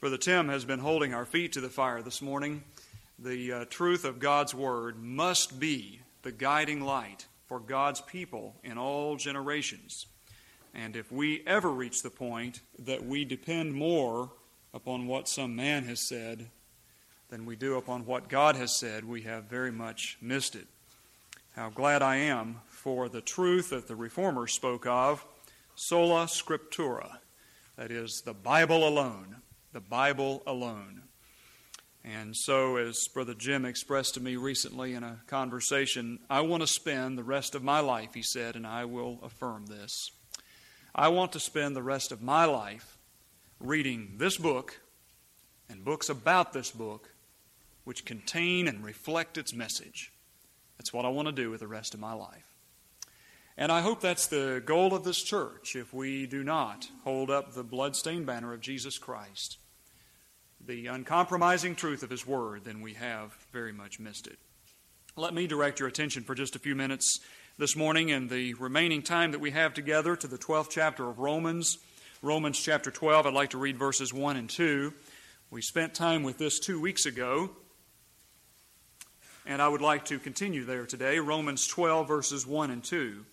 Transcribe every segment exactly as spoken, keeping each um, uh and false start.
Brother Tim has been holding our feet to the fire this morning. The uh, truth of God's Word must be the guiding light for God's people in all generations. And if we ever reach the point that we depend more upon what some man has said than we do upon what God has said, we have very much missed it. How glad I am for the truth that the Reformers spoke of, sola scriptura, that is, the Bible alone, the Bible alone. And so, as Brother Jim expressed to me recently in a conversation, I want to spend the rest of my life, he said, and I will affirm this, I want to spend the rest of my life reading this book and books about this book which contain and reflect its message. That's what I want to do with the rest of my life. And I hope that's the goal of this church if we do not hold up the bloodstained banner of Jesus Christ, the uncompromising truth of His Word, then we have very much missed it. Let me direct your attention for just a few minutes this morning and the remaining time that we have together to the twelfth chapter of Romans. Romans chapter twelve, I'd like to read verses one and two. We spent time with this two weeks ago, and I would like to continue there today. Romans twelve, verses one and two.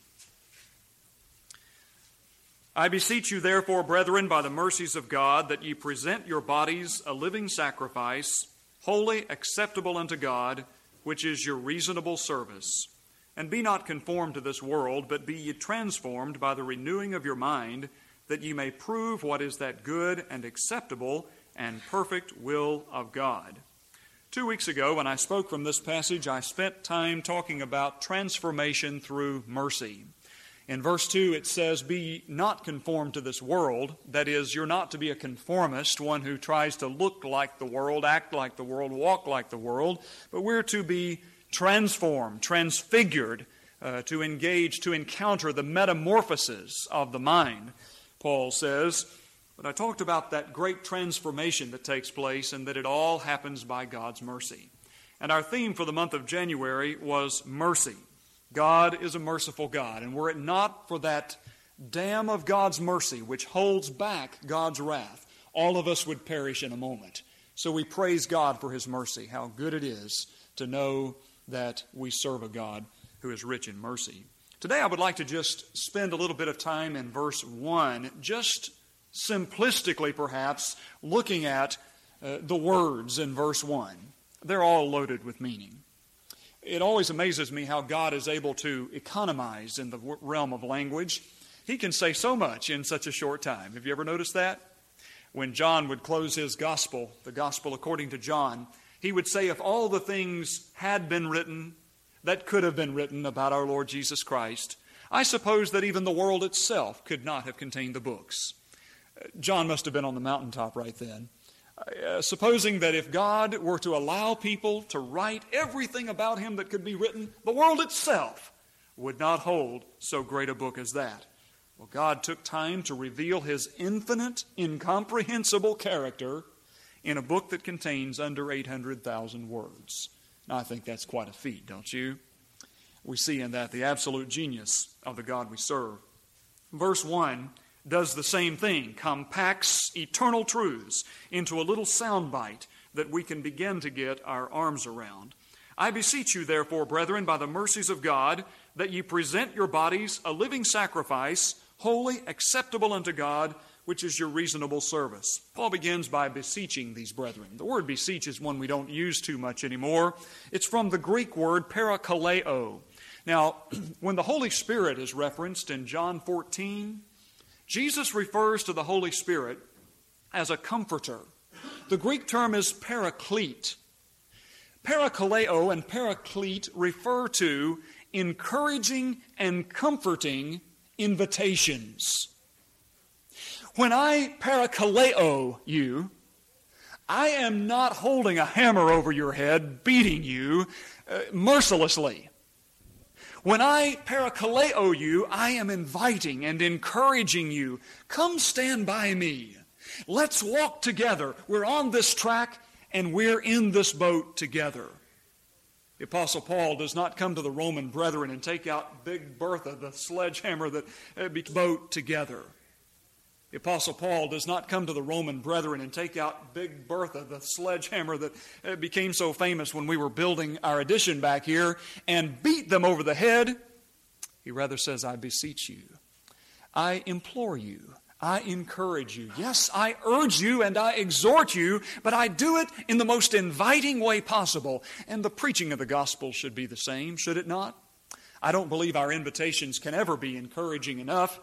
I beseech you, therefore, brethren, by the mercies of God, that ye present your bodies a living sacrifice, holy, acceptable unto God, which is your reasonable service. And be not conformed to this world, but be ye transformed by the renewing of your mind, that ye may prove what is that good and acceptable and perfect will of God. Two weeks ago, when I spoke from this passage, I spent time talking about transformation through mercy. In verse two, it says, be not conformed to this world. That is, you're not to be a conformist, one who tries to look like the world, act like the world, walk like the world, but we're to be transformed, transfigured, uh, to engage, to encounter the metamorphosis of the mind, Paul says. But I talked about that great transformation that takes place and that it all happens by God's mercy. And our theme for the month of January was mercy. God is a merciful God, and were it not for that dam of God's mercy which holds back God's wrath, all of us would perish in a moment. So we praise God for His mercy, how good it is to know that we serve a God who is rich in mercy. Today I would like to just spend a little bit of time in verse one, just simplistically perhaps, looking at uh, the words in verse one. They're all loaded with meaning. It always amazes me how God is able to economize in the realm of language. He can say so much in such a short time. Have you ever noticed that? When John would close his gospel, the gospel according to John, he would say if all the things had been written that could have been written about our Lord Jesus Christ, I suppose that even the world itself could not have contained the books. John must have been on the mountaintop right then. Uh, supposing that if God were to allow people to write everything about Him that could be written, the world itself would not hold so great a book as that. Well, God took time to reveal His infinite, incomprehensible character in a book that contains under eight hundred thousand words. Now, I think that's quite a feat, don't you? We see in that the absolute genius of the God we serve. Verse one does the same thing, compacts eternal truths into a little soundbite that we can begin to get our arms around. I beseech you, therefore, brethren, by the mercies of God, that ye present your bodies a living sacrifice, holy, acceptable unto God, which is your reasonable service. Paul begins by beseeching these brethren. The word beseech is one we don't use too much anymore. It's from the Greek word parakaleo. Now, when the Holy Spirit is referenced in John fourteen, Jesus refers to the Holy Spirit as a comforter. The Greek term is paraclete. Parakaleo and paraclete refer to encouraging and comforting invitations. When I parakaleo you, I am not holding a hammer over your head, beating you uh, mercilessly. When I parakaleo you, I am inviting and encouraging you. Come stand by me. Let's walk together. We're on this track and we're in this boat together. The Apostle Paul does not come to the Roman brethren and take out Big Bertha, the sledgehammer that uh, be boat together. The Apostle Paul does not come to the Roman brethren and take out Big Bertha, the sledgehammer that became so famous when we were building our addition back here, and beat them over the head. He rather says, I beseech you, I implore you, I encourage you. Yes, I urge you and I exhort you, but I do it in the most inviting way possible. And the preaching of the gospel should be the same, should it not? I don't believe our invitations can ever be encouraging enough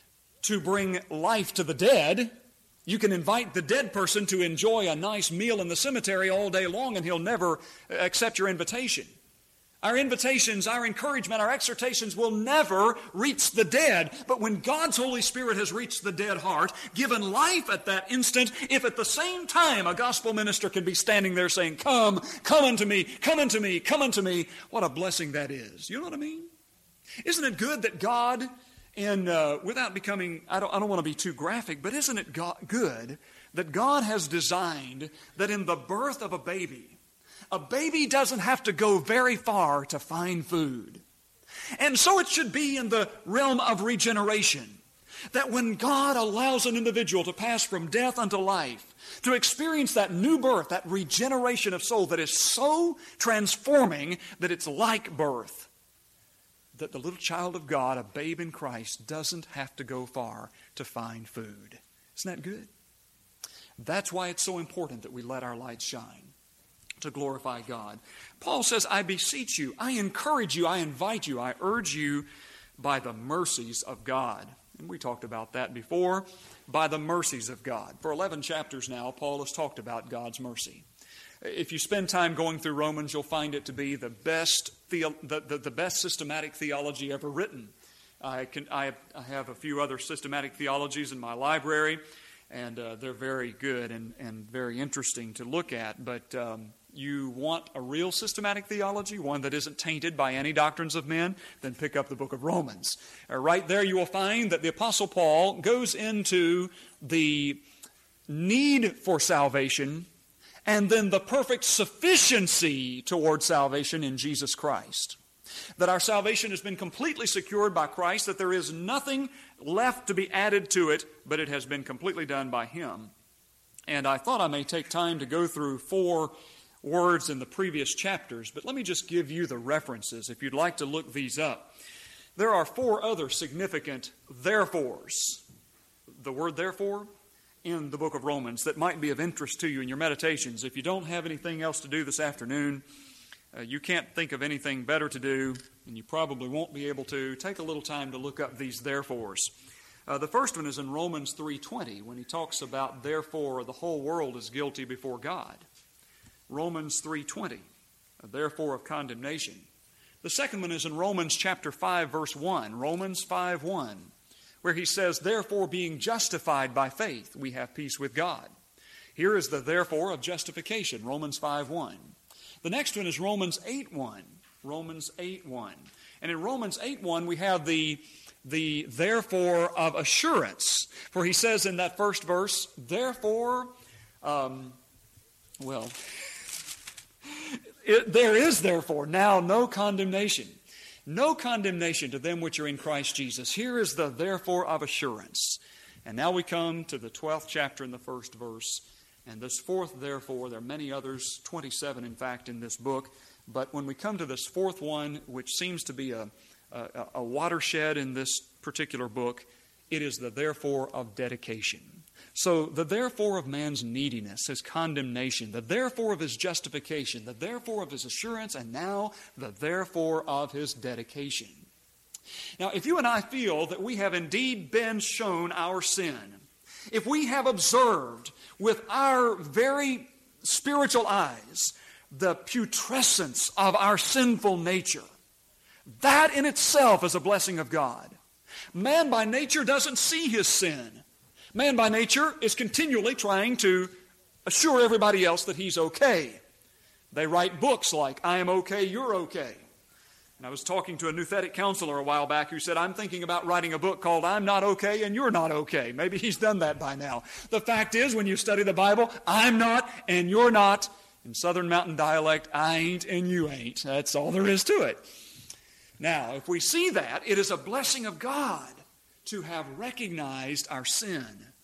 to bring life to the dead. You can invite the dead person to enjoy a nice meal in the cemetery all day long, and he'll never accept your invitation. Our invitations, our encouragement, our exhortations will never reach the dead. But when God's Holy Spirit has reached the dead heart, given life at that instant, if at the same time a gospel minister can be standing there saying, come, come unto me, come unto me, come unto me, what a blessing that is. You know what I mean? Isn't it good that God... And uh, without becoming, I don't, I don't want to be too graphic, but isn't it God, good that God has designed that in the birth of a baby, a baby doesn't have to go very far to find food. And so it should be in the realm of regeneration, that when God allows an individual to pass from death unto life, to experience that new birth, that regeneration of soul that is so transforming that it's like birth, that the little child of God, a babe in Christ, doesn't have to go far to find food. Isn't that good? That's why it's so important that we let our light shine to glorify God. Paul says, I beseech you, I encourage you, I invite you, I urge you by the mercies of God. And we talked about that before, by the mercies of God. For eleven chapters now, Paul has talked about God's mercy. If you spend time going through Romans, you'll find it to be the best the, the, the, the best systematic theology ever written. I, can, I, I have a few other systematic theologies in my library, and uh, they're very good and, and very interesting to look at. But um, you want a real systematic theology, one that isn't tainted by any doctrines of men, then pick up the book of Romans. Uh, right there you will find that the Apostle Paul goes into the need for salvation and then the perfect sufficiency toward salvation in Jesus Christ. That our salvation has been completely secured by Christ, that there is nothing left to be added to it, but it has been completely done by Him. And I thought I may take time to go through four words in the previous chapters, but let me just give you the references if you'd like to look these up. There are four other significant therefores. The word therefore in the book of Romans that might be of interest to you in your meditations. If you don't have anything else to do this afternoon, uh, you can't think of anything better to do, and you probably won't be able to, take a little time to look up these therefores. Uh, the first one is in Romans three twenty, when he talks about, therefore, the whole world is guilty before God. Romans three twenty, therefore of condemnation. The second one is in Romans chapter five, verse one, Romans five one. Where he says, therefore being justified by faith, we have peace with God. Here is the therefore of justification, Romans five one. The next one is Romans eight one, Romans eight one. And in Romans eight one we have the, the therefore of assurance. For he says in that first verse, therefore, um, well, it, there is therefore now no condemnation. No condemnation to them which are in Christ Jesus. Here is the therefore of assurance. And now we come to the twelfth chapter in the first verse. And this fourth therefore, there are many others, twenty-seven in fact in this book. But when we come to this fourth one, which seems to be a, a, a watershed in this particular book, it is the therefore of dedication. So the therefore of man's neediness, his condemnation, the therefore of his justification, the therefore of his assurance, and now the therefore of his dedication. Now, if you and I feel that we have indeed been shown our sin, if we have observed with our very spiritual eyes the putrescence of our sinful nature, that in itself is a blessing of God. Man by nature doesn't see his sin. Man by nature is continually trying to assure everybody else that he's okay. They write books like, I am okay, you're okay. And I was talking to a nouthetic counselor a while back who said, I'm thinking about writing a book called I'm Not Okay and You're Not Okay. Maybe he's done that by now. The fact is, when you study the Bible, I'm not and you're not. In Southern Mountain dialect, I ain't and you ain't. That's all there is to it. Now, if we see that, it is a blessing of God to have recognized our sin.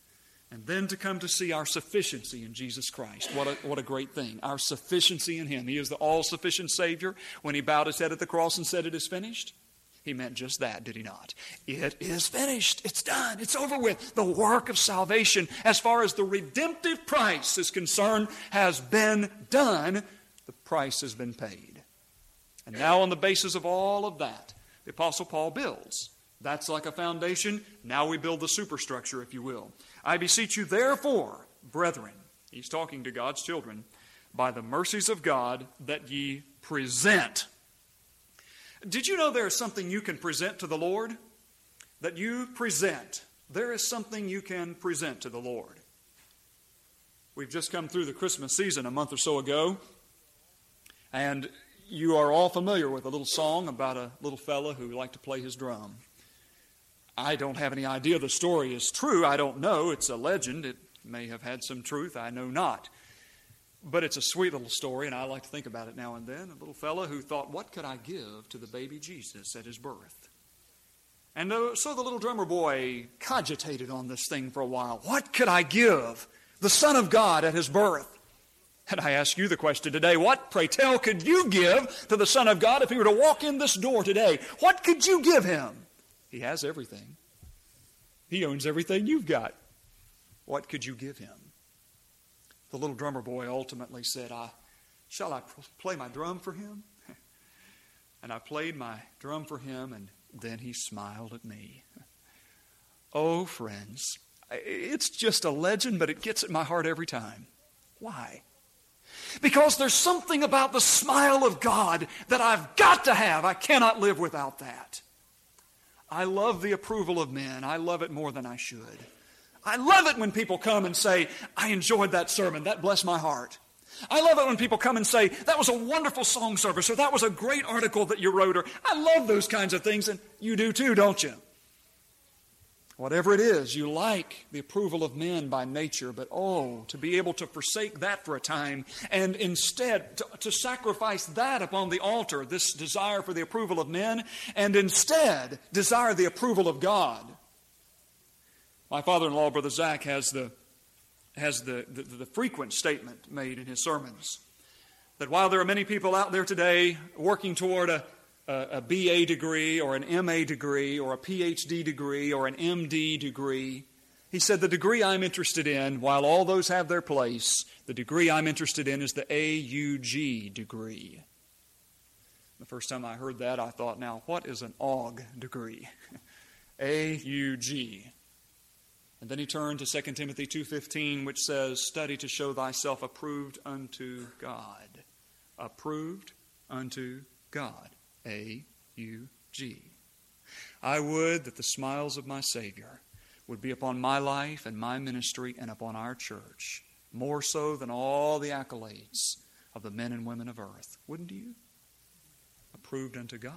And then to come to see our sufficiency in Jesus Christ. What a, what a great thing. Our sufficiency in Him. He is the all-sufficient Savior. When He bowed His head at the cross and said, "It is finished," He meant just that, did He not? It is finished. It's done. It's over with. The work of salvation, as far as the redemptive price is concerned, has been done. The price has been paid. And now on the basis of all of that, the Apostle Paul builds. That's like a foundation. Now we build the superstructure, if you will. "I beseech you, therefore, brethren," he's talking to God's children, "by the mercies of God, that ye present." Did you know there is something you can present to the Lord? That you present. There is something you can present to the Lord. We've just come through the Christmas season a month or so ago, and you are all familiar with a little song about a little fella who liked to play his drum. I don't have any idea the story is true. I don't know. It's a legend. It may have had some truth. I know not. But it's a sweet little story, and I like to think about it now and then. A little fella who thought, what could I give to the baby Jesus at his birth? And uh, so the little drummer boy cogitated on this thing for a while. What could I give the Son of God at His birth? And I ask you the question today, what, pray tell, could you give to the Son of God if He were to walk in this door today? What could you give Him? He has everything. He owns everything you've got. What could you give Him? The little drummer boy ultimately said, I, shall I play my drum for Him? And I played my drum for Him, and then He smiled at me. Oh, friends, it's just a legend, but it gets at my heart every time. Why? Because there's something about the smile of God that I've got to have. I cannot live without that. I love the approval of men. I love it more than I should. I love it when people come and say, I enjoyed that sermon. That blessed my heart. I love it when people come and say, that was a wonderful song service, or that was a great article that you wrote, or I love those kinds of things, and you do too, don't you? Whatever it is, you like the approval of men by nature, but oh, to be able to forsake that for a time and instead to, to sacrifice that upon the altar, this desire for the approval of men, and instead desire the approval of God. My father-in-law, Brother Zach, has the has the, the, the frequent statement made in his sermons that while there are many people out there today working toward a a B A degree or an M A degree or a P H D degree or an M D degree, he said, the degree I'm interested in, while all those have their place, the degree I'm interested in is the A U G degree. The first time I heard that, I thought, now, what is an A U G degree? A U G. And then he turned to Second Timothy two fifteen, which says, study to show thyself approved unto God. Approved unto God. A U G. I would that the smiles of my Savior would be upon my life and my ministry and upon our church, more so than all the accolades of the men and women of earth. Wouldn't you? Approved unto God.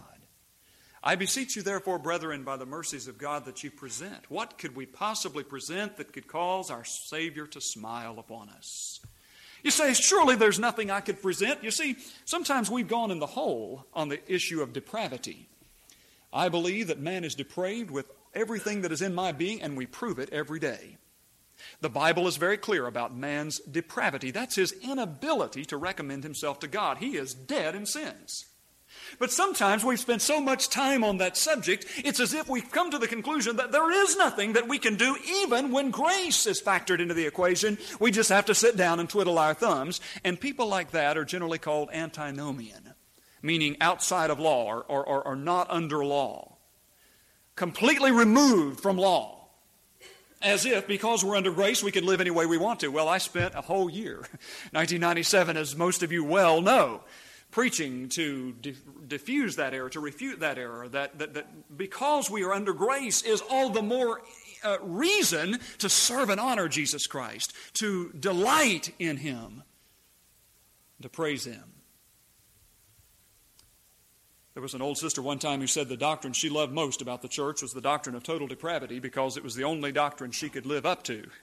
I beseech you, therefore, brethren, by the mercies of God, that you present. What could we possibly present that could cause our Savior to smile upon us? You say, surely there's nothing I could present. You see, sometimes we've gone in the hole on the issue of depravity. I believe that man is depraved with everything that is in my being, and we prove it every day. The Bible is very clear about man's depravity. That's his inability to recommend himself to God. He is dead in sins. But sometimes we've spent so much time on that subject, it's as if we've come to the conclusion that there is nothing that we can do even when grace is factored into the equation. We just have to sit down and twiddle our thumbs. And people like that are generally called antinomian, meaning outside of law or, or, or, or not under law. Completely removed from law. As if, because we're under grace, we can live any way we want to. Well, I spent a whole year, nineteen ninety-seven, as most of you well know, preaching to di- diffuse that error, to refute that error, that, that, that because we are under grace is all the more uh, reason to serve and honor Jesus Christ, to delight in Him, to praise Him. There was an old sister one time who said the doctrine she loved most about the church was the doctrine of total depravity because it was the only doctrine she could live up to.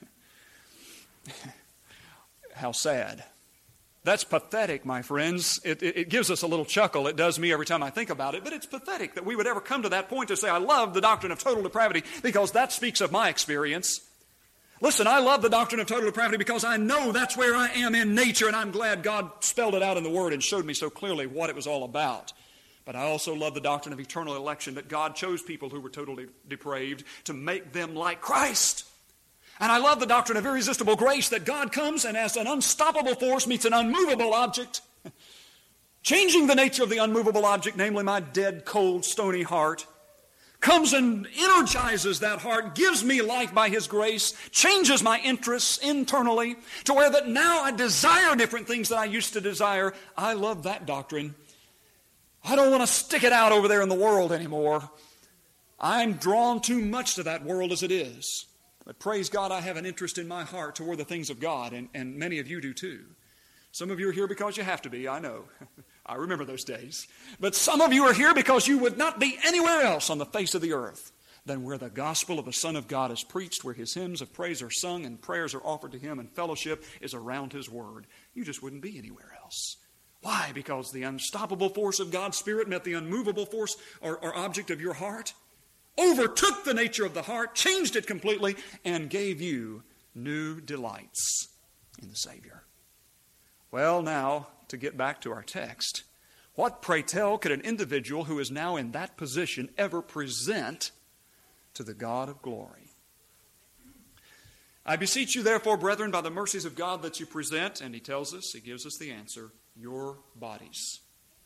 How sad. That's pathetic, my friends. It, it, it gives us a little chuckle. It does me every time I think about it. But it's pathetic that we would ever come to that point to say, I love the doctrine of total depravity because that speaks of my experience. Listen, I love the doctrine of total depravity because I know that's where I am in nature, and I'm glad God spelled it out in the Word and showed me so clearly what it was all about. But I also love the doctrine of eternal election, that God chose people who were totally depraved to make them like Christ. And I love the doctrine of irresistible grace, that God comes and as an unstoppable force meets an unmovable object, changing the nature of the unmovable object, namely my dead, cold, stony heart, comes and energizes that heart, gives me life by His grace, changes my interests internally to where that now I desire different things that I used to desire. I love that doctrine. I don't want to stick it out over there in the world anymore. I'm drawn too much to that world as it is. But praise God, I have an interest in my heart toward the things of God, and, and many of you do too. Some of you are here because you have to be, I know. I remember those days. But some of you are here because you would not be anywhere else on the face of the earth than where the gospel of the Son of God is preached, where His hymns of praise are sung and prayers are offered to Him and fellowship is around His Word. You just wouldn't be anywhere else. Why? Because the unstoppable force of God's Spirit met the unmovable force or, or object of your heart, overtook the nature of the heart, changed it completely, and gave you new delights in the Savior. Well, now, to get back to our text, what, pray tell, could an individual who is now in that position ever present to the God of glory? I beseech you, therefore, brethren, by the mercies of God, that you present, and he tells us, he gives us the answer, your bodies.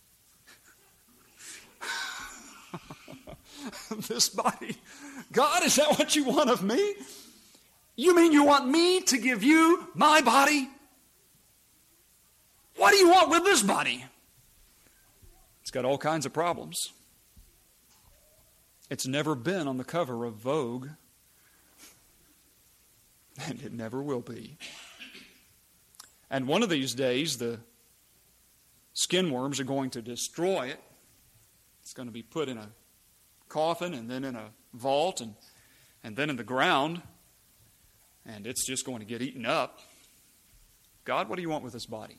This body. God, is that what you want of me? You mean you want me to give you my body? What do you want with this body? It's got all kinds of problems. It's never been on the cover of Vogue. And it never will be. And one of these days, the skin worms are going to destroy it. It's going to be put in a coffin and then in a vault and, and then in the ground. And it's just going to get eaten up. God, what do you want with this body?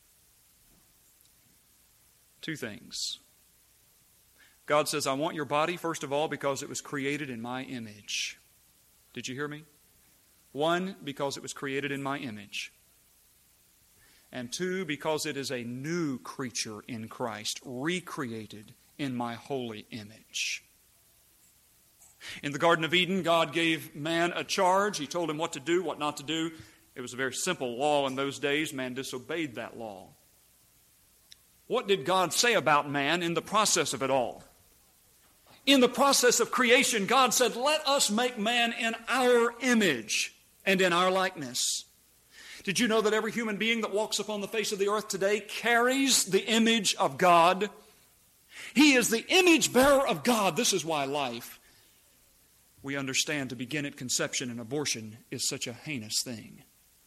Two things. God says, I want your body, first of all, because it was created in my image. Did you hear me? One, because it was created in my image. And two, because it is a new creature in Christ, recreated in my holy image. In the Garden of Eden, God gave man a charge. He told him what to do, what not to do. It was a very simple law in those days. Man disobeyed that law. What did God say about man in the process of it all? In the process of creation, God said, let us make man in our image and in our likeness. Did you know that every human being that walks upon the face of the earth today carries the image of God? He is the image bearer of God. This is why life, we understand, to begin at conception and abortion is such a heinous thing.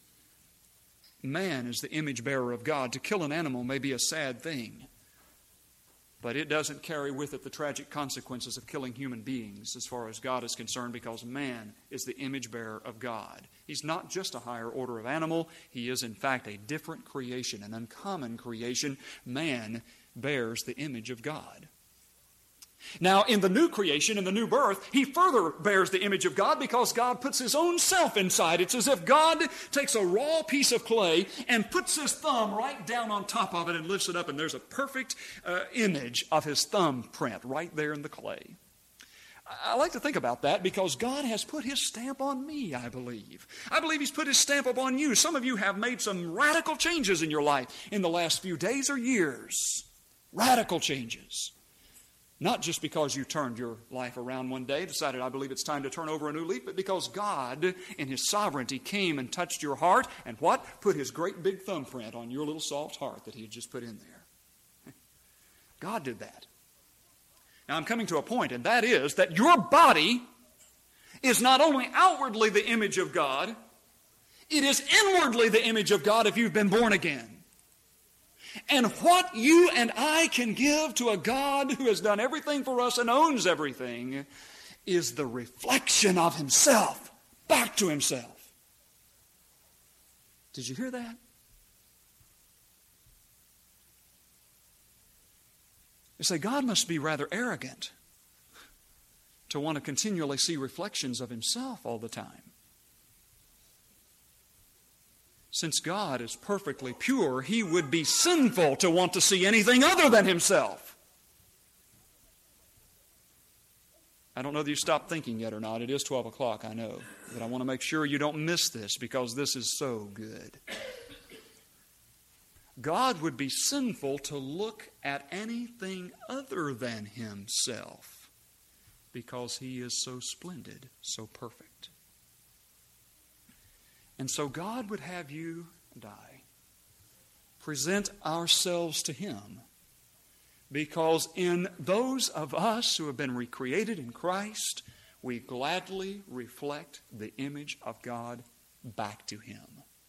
Man is the image bearer of God. To kill an animal may be a sad thing, but it doesn't carry with it the tragic consequences of killing human beings as far as God is concerned, because man is the image bearer of God. He's not just a higher order of animal. He is, in fact, a different creation, an uncommon creation. Man bears the image of God. Now, in the new creation, in the new birth, he further bears the image of God because God puts his own self inside. It's as if God takes a raw piece of clay and puts his thumb right down on top of it and lifts it up, and there's a perfect uh, image of his thumbprint right there in the clay. I like to think about that because God has put his stamp on me, I believe. I believe he's put his stamp upon you. Some of you have made some radical changes in your life in the last few days or years. Radical changes. Not just because you turned your life around one day, decided, I believe it's time to turn over a new leaf, but because God, in his sovereignty, came and touched your heart and what? Put his great big thumbprint on your little soft heart that he had just put in there. God did that. Now I'm coming to a point, and that is that your body is not only outwardly the image of God, it is inwardly the image of God if you've been born again. And what you and I can give to a God who has done everything for us and owns everything is the reflection of himself back to himself. Did you hear that? You say, God must be rather arrogant to want to continually see reflections of himself all the time. Since God is perfectly pure, He would be sinful to want to see anything other than Himself. I don't know that you stopped thinking yet or not. It is twelve o'clock, I know. But I want to make sure you don't miss this because this is so good. God would be sinful to look at anything other than Himself because He is so splendid, so perfect. And so God would have you and I present ourselves to Him because in those of us who have been recreated in Christ, we gladly reflect the image of God back to Him.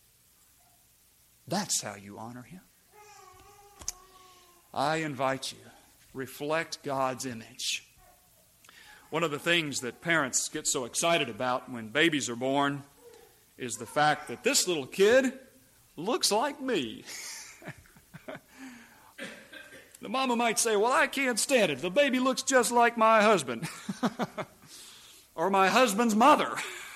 That's how you honor Him. I invite you, reflect God's image. One of the things that parents get so excited about when babies are born is the fact that this little kid looks like me. The mama might say, well, I can't stand it. The baby looks just like my husband. Or my husband's mother.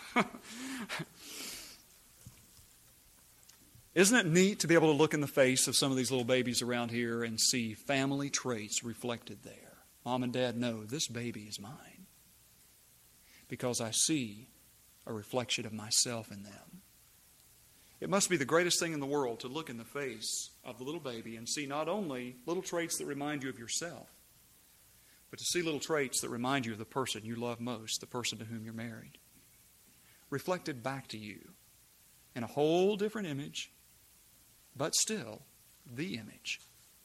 Isn't it neat to be able to look in the face of some of these little babies around here and see family traits reflected there? Mom and Dad know this baby is mine because I see a reflection of myself in them. It must be the greatest thing in the world to look in the face of the little baby and see not only little traits that remind you of yourself, but to see little traits that remind you of the person you love most, the person to whom you're married, reflected back to you in a whole different image, but still the image.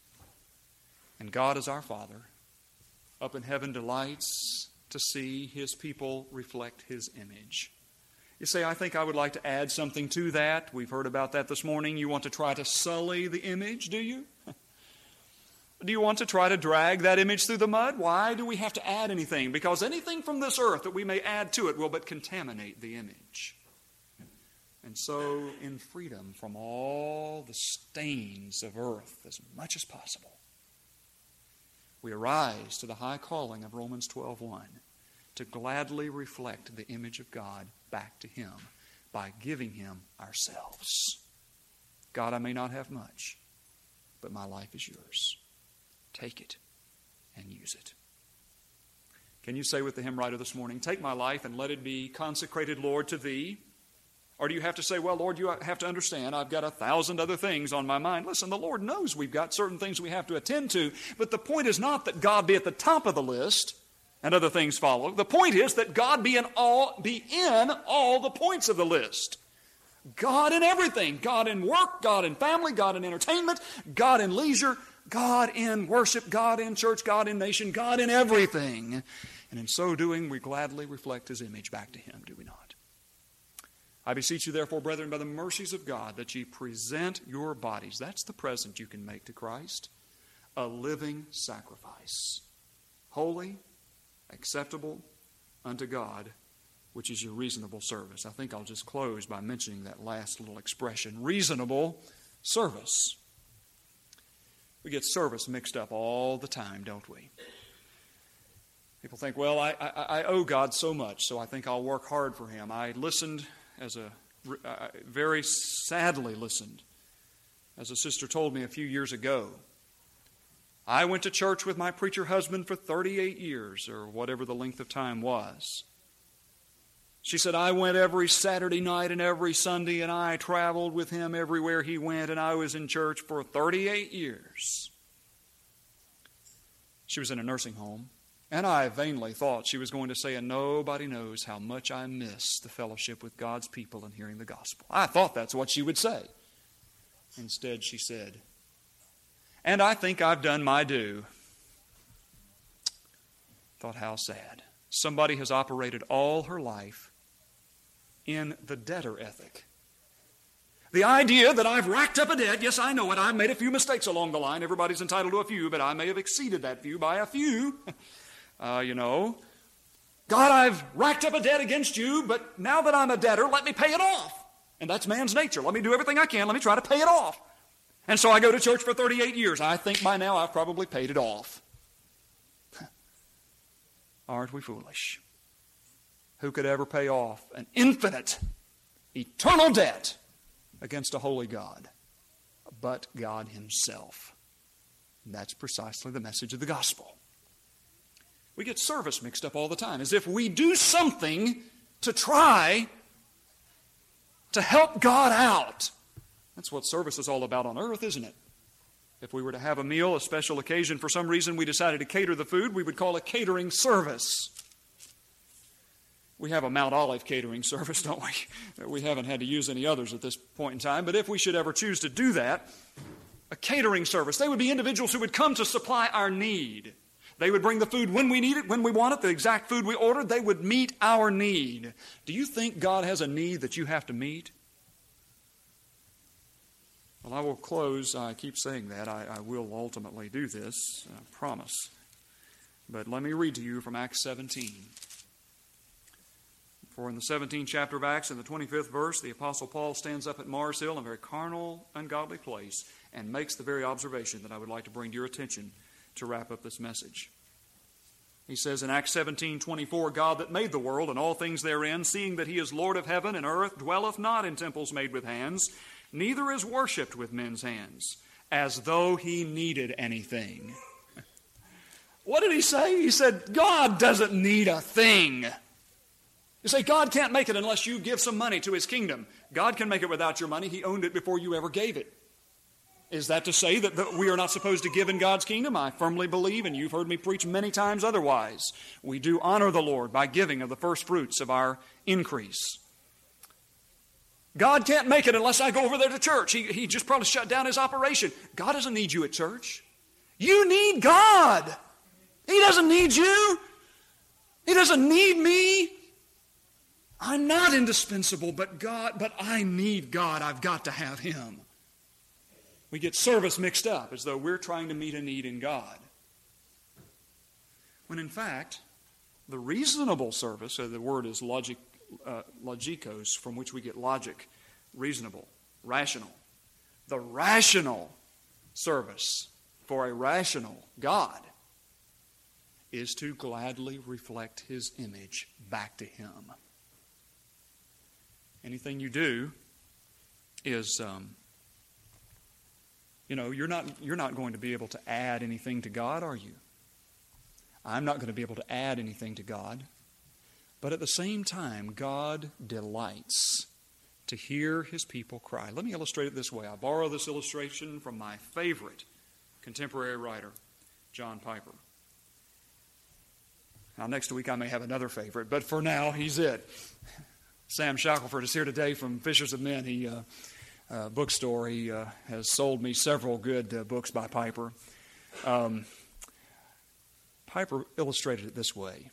And God is our Father, up in heaven delights to see His people reflect His image. You say, I think I would like to add something to that. We've heard about that this morning. You want to try to sully the image, do you? Do you want to try to drag that image through the mud? Why do we have to add anything? Because anything from this earth that we may add to it will but contaminate the image. And so, in freedom from all the stains of earth as much as possible, we arise to the high calling of Romans twelve one to gladly reflect the image of God back to Him by giving Him ourselves. God, I may not have much, but my life is yours. Take it and use it. Can you say with the hymn writer this morning, take my life and let it be consecrated, Lord, to Thee? Or do you have to say, well, Lord, you have to understand, I've got a thousand other things on my mind. Listen, the Lord knows we've got certain things we have to attend to, but the point is not that God be at the top of the list and other things follow. The point is that God be in all, be in all the points of the list. God in everything. God in work, God in family, God in entertainment, God in leisure, God in worship, God in church, God in nation, God in everything. And in so doing, we gladly reflect His image back to Him, do we not? I beseech you, therefore, brethren, by the mercies of God, that ye present your bodies, that's the present you can make to Christ, a living sacrifice, holy, acceptable unto God, which is your reasonable service. I think I'll just close by mentioning that last little expression, reasonable service. We get service mixed up all the time, don't we? People think, well, I, I, I owe God so much, so I think I'll work hard for Him. I listened as a, I very sadly listened, as a sister told me a few years ago. I went to church with my preacher husband for thirty-eight years, or whatever the length of time was. She said, I went every Saturday night and every Sunday, and I traveled with him everywhere he went, and I was in church for thirty-eight years. She was in a nursing home, and I vainly thought she was going to say, and nobody knows how much I miss the fellowship with God's people and hearing the gospel. I thought that's what she would say. Instead, she said, and I think I've done my due. Thought, how sad. Somebody has operated all her life in the debtor ethic. The idea that I've racked up a debt, yes, I know it, I've made a few mistakes along the line. Everybody's entitled to a few, but I may have exceeded that few by a few. Uh, you know, God, I've racked up a debt against you, but now that I'm a debtor, let me pay it off. And that's man's nature. Let me do everything I can. Let me try to pay it off. And so I go to church for thirty-eight years. I think by now I've probably paid it off. Aren't we foolish? Who could ever pay off an infinite, eternal debt against a holy God, but God himself. And that's precisely the message of the gospel. We get service mixed up all the time, as if we do something to try to help God out. That's what service is all about on earth, isn't it? If we were to have a meal, a special occasion, for some reason we decided to cater the food, we would call it catering service. We have a Mount Olive catering service, don't we? We haven't had to use any others at this point in time, but if we should ever choose to do that, a catering service, they would be individuals who would come to supply our need. They would bring the food when we need it, when we want it, the exact food we ordered. They would meet our need. Do you think God has a need that you have to meet? Well, I will close. I keep saying that. I, I will ultimately do this, I promise. But let me read to you from Acts seventeen. For in the seventeenth chapter of Acts, in the twenty-fifth verse, the Apostle Paul stands up at Mars Hill, in a very carnal, ungodly place, and makes the very observation that I would like to bring to your attention to wrap up this message. He says in Acts seventeen twenty-four, God that made the world and all things therein, seeing that he is Lord of heaven and earth, dwelleth not in temples made with hands, neither is worshipped with men's hands, as though he needed anything. What did he say? He said, God doesn't need a thing. You say, God can't make it unless you give some money to his kingdom. God can make it without your money. He owned it before you ever gave it. Is that to say that, that we are not supposed to give in God's kingdom? I firmly believe, and you've heard me preach many times otherwise, we do honor the Lord by giving of the first fruits of our increase. God can't make it unless I go over there to church. He, he just probably shut down his operation. God doesn't need you at church. You need God. He doesn't need you. He doesn't need me. I'm not indispensable, but God, but I need God. I've got to have him. We get service mixed up as though we're trying to meet a need in God. When in fact, the reasonable service, so the word is logic, uh, logikos, from which we get logic, reasonable, rational. The rational service for a rational God is to gladly reflect his image back to him. Anything you do is... Um, You know, you're not, you're not going to be able to add anything to God, are you? I'm not going to be able to add anything to God. But at the same time, God delights to hear his people cry. Let me illustrate it this way. I borrow this illustration from my favorite contemporary writer, John Piper. Now, next week I may have another favorite, but for now, he's it. Sam Shackelford is here today from Fishers of Men. He... Uh, Uh, bookstore. He uh, has sold me several good uh, books by Piper. Um, Piper illustrated it this way.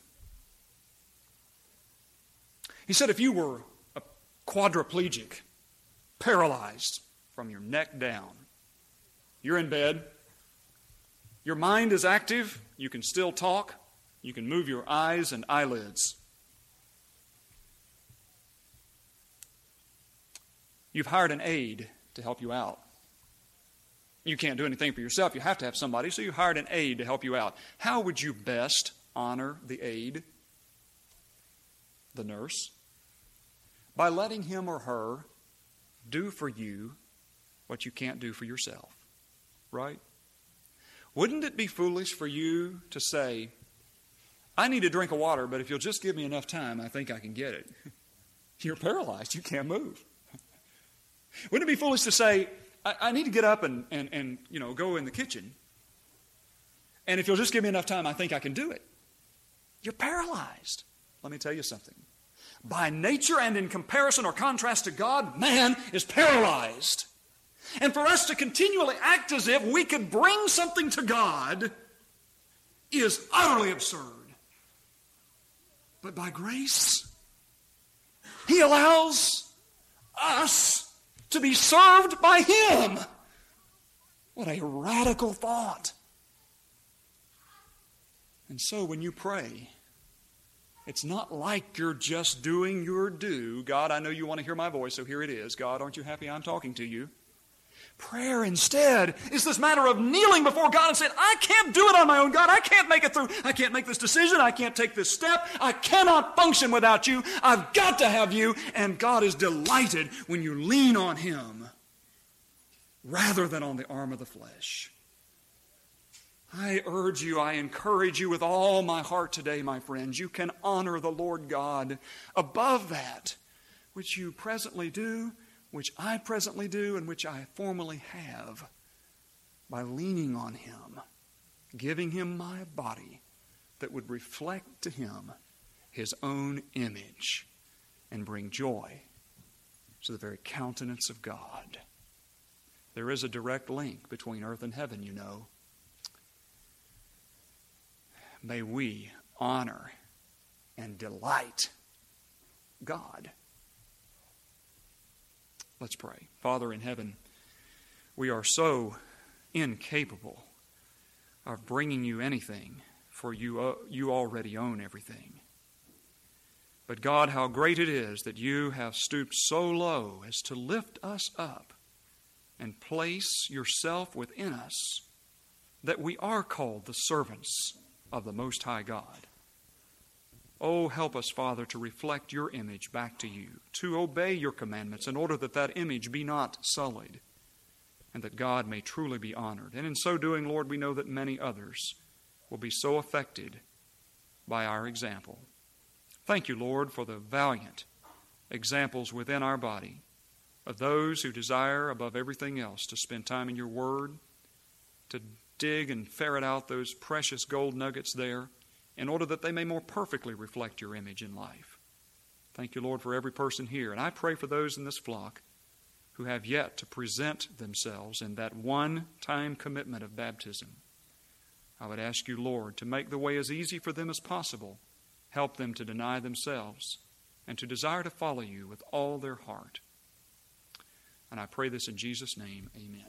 He said if you were a quadriplegic, paralyzed from your neck down, you're in bed, your mind is active, you can still talk, you can move your eyes and eyelids. You've hired an aide to help you out. You can't do anything for yourself. You have to have somebody, so you hired an aide to help you out. How would you best honor the aide, the nurse? By letting him or her do for you what you can't do for yourself, right? Wouldn't it be foolish for you to say, I need a drink of water, but if you'll just give me enough time, I think I can get it. You're paralyzed. You can't move. Wouldn't it be foolish to say, I, I need to get up and, and, and you know go in the kitchen, and if you'll just give me enough time, I think I can do it. You're paralyzed. Let me tell you something. By nature and in comparison or contrast to God, man is paralyzed. And for us to continually act as if we could bring something to God is utterly absurd. But by grace, he allows us to be served by him. What a radical thought. And so when you pray, it's not like you're just doing your due. God, I know you want to hear my voice, so here it is. God, aren't you happy I'm talking to you? Prayer instead is this matter of kneeling before God and saying, I can't do it on my own, God. I can't make it through. I can't make this decision. I can't take this step. I cannot function without you. I've got to have you. And God is delighted when you lean on Him rather than on the arm of the flesh. I urge you, I encourage you with all my heart today, my friends. You can honor the Lord God above that which you presently do, which I presently do, and which I formerly have, by leaning on Him, giving Him my body that would reflect to Him His own image and bring joy to the very countenance of God. There is a direct link between earth and heaven, you know. May we honor and delight God. Let's pray. Father in heaven, we are so incapable of bringing you anything, for you, uh, you already own everything. But God, how great it is that you have stooped so low as to lift us up and place yourself within us, that we are called the servants of the Most High God. Oh, help us, Father, to reflect your image back to you, to obey your commandments in order that that image be not sullied, and that God may truly be honored. And in so doing, Lord, we know that many others will be so affected by our example. Thank you, Lord, for the valiant examples within our body of those who desire above everything else to spend time in your word, to dig and ferret out those precious gold nuggets there in order that they may more perfectly reflect your image in life. Thank you, Lord, for every person here. And I pray for those in this flock who have yet to present themselves in that one-time commitment of baptism. I would ask you, Lord, to make the way as easy for them as possible. Help them to deny themselves and to desire to follow you with all their heart. And I pray this in Jesus' name, amen.